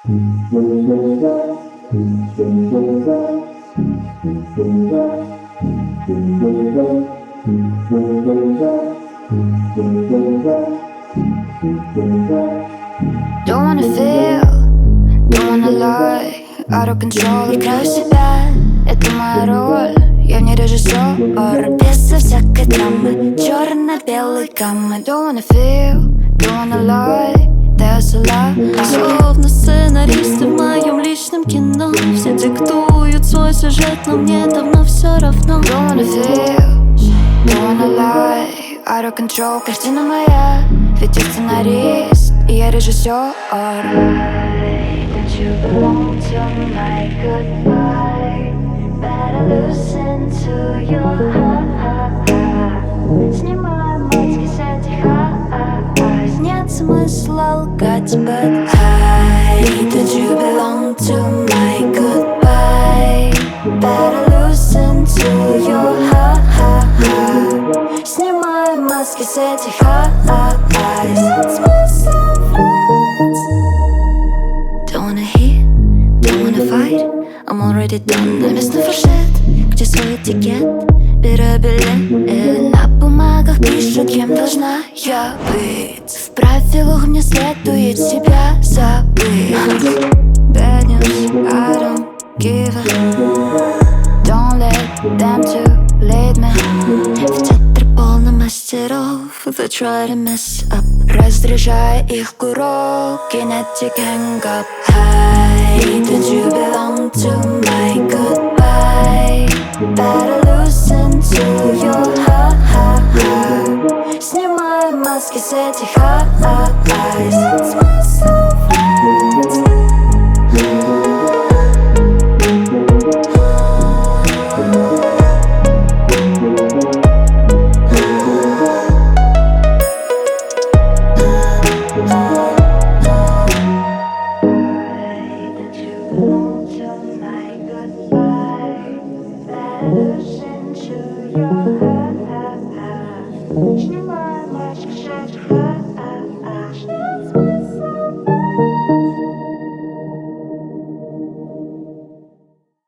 Don't wanna feel, don't wanna lie. Out of control, играю себя, это моя роль. Я не режиссер, без всякой драмы. Черно-белой гаммы. Don't wanna feel, don't wanna lie. Да я сала, словно сценаристы в моем личном кино. Все диктуют свой сюжет, но мне давно все равно. Don't wanna feel, don't wanna lie. Out of control, картина моя. Ведь я сценарист, и я режиссер. Don't you belong to my goodbye? Better listen to your heart. Снимай маски с этих eyes. Нет смысла лгать, but I don't you belong to my goodbye? Better listen to your heart. Снимай маски с этих eyes. Нет смысла врать. Don't wanna hear, don't wanna fight. I'm already done. На местный фуршет, где свой этикет. Беру билет, на бумагах пишут, кем должна я быть. В правилах мне следует себя забыть. Bad news, I don't give a. Don't let them too late me. В театре полно мастеров. They try to mess up. Раздражая их урок. Kinetic hang up. Hey, don't you belong to my goodbye? Better listen to your heart. Снимай маски с этих eyes. Смысл врать. Listen to your heart.